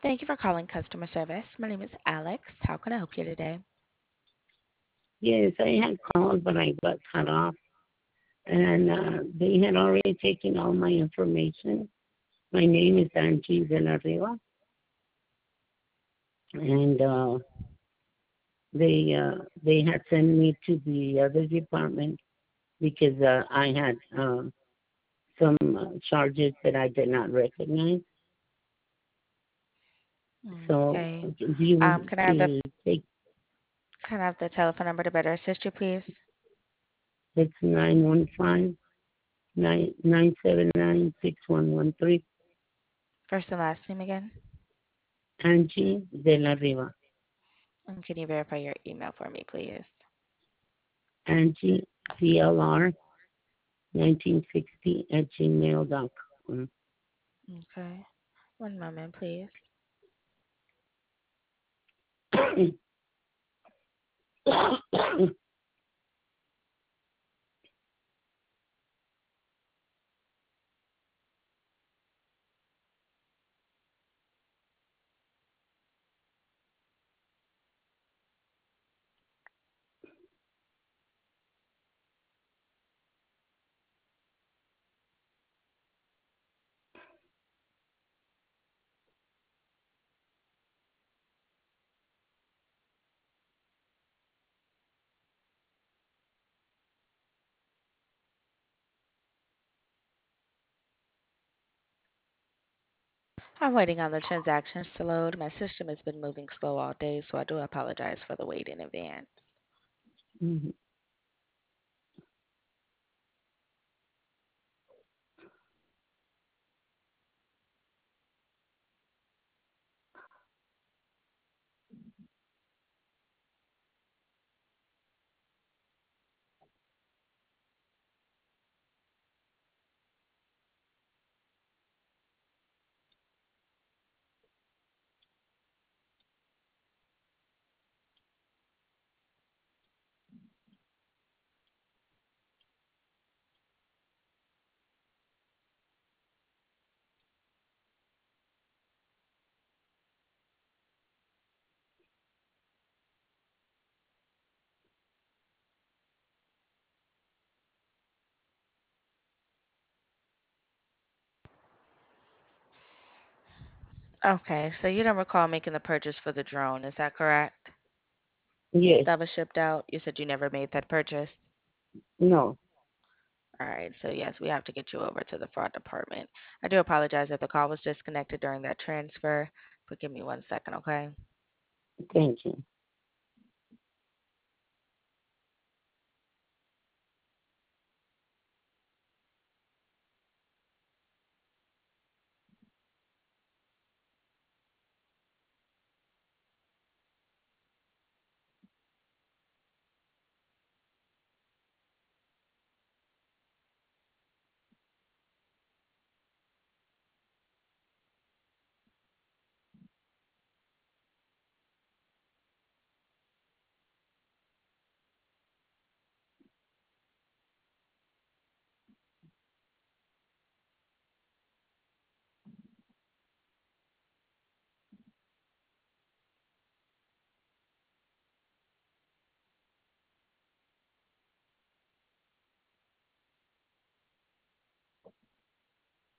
Thank you for calling customer service. My name is Alex. How can I help you today? Yes, I had called, but I got cut off, and they had already taken all my information. My name is Angie de la Riva, and they had sent me to the other department because I had some charges that I did not recognize. So, Okay. do you want Can I have the to take telephone number to better assist you, please? it's 915-979-6113. First and last name again. Angie de la Riva. And can you verify your email for me, please? Angie CLR 1960 at gmail.com. Okay. One moment, please. I'm waiting on the transactions to load. My system has been moving slow all day, so I do apologize for the wait in advance. Mhm. Okay, so you don't recall making the purchase for the drone, is that correct? Yes, That was shipped out. You said you never made that purchase. no, All right, so yes, we have to get you over to the fraud department. I do apologize if the call was disconnected during that transfer, but give me one second, okay? thank you.